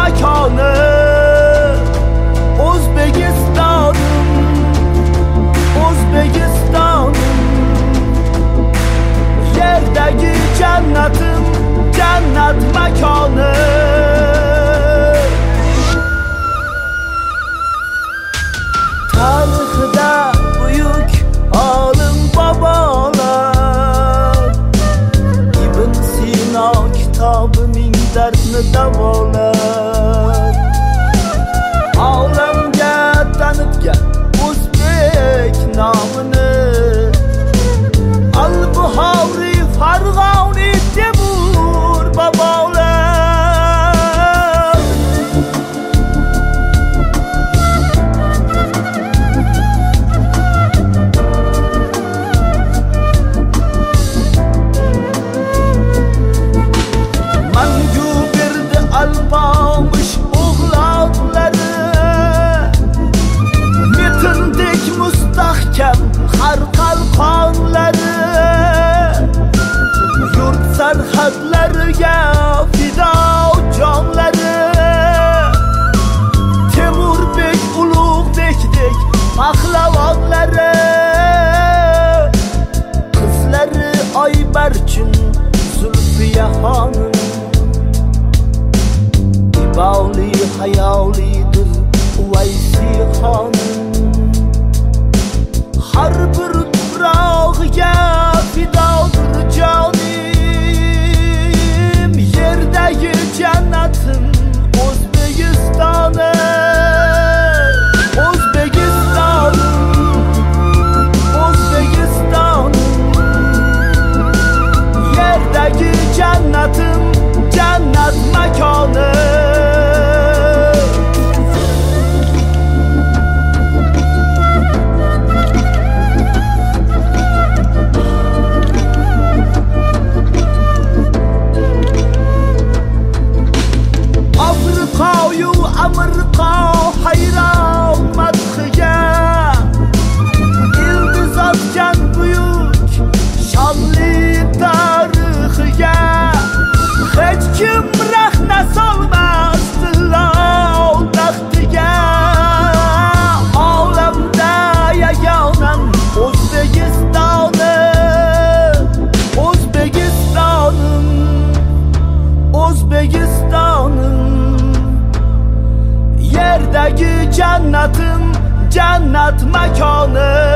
makanı O'zbekistonum, O'zbekistonum yerdagi jannatim, jannat makoni tarixda buyuk olim bobolar Ibn Sino kitobi ming dardni davolar olamga tanitgan o'zbek nomini Al-Buxoriy, Farg'oni, Temur bobolar mangu berdi alpomish o'g'lonlari metindek mustahkam har qalqonlari yurt sarhadlariga fido jonlari Temurbek Ulug'bekdek pahlavonlari qizlari Oybarchin Zulfiya xonim Iboli hayolidir Uvaysi xonim har bir tuprog'iga fidodir jonim yerdagi jannatim O'zbekistoni O'zbekistonim O'zbekistonim yerdagi jannatim jannat makoni Afriqoyu Ameriqa hayron madhiga ildiz otgan buyuk shonli tarixiga hech kim rahna solmasdi lov taxtiga olamda yagonam O'zbekistonim O'zbekistonim O'zbekistonim yerdagi jannatim jannat makoni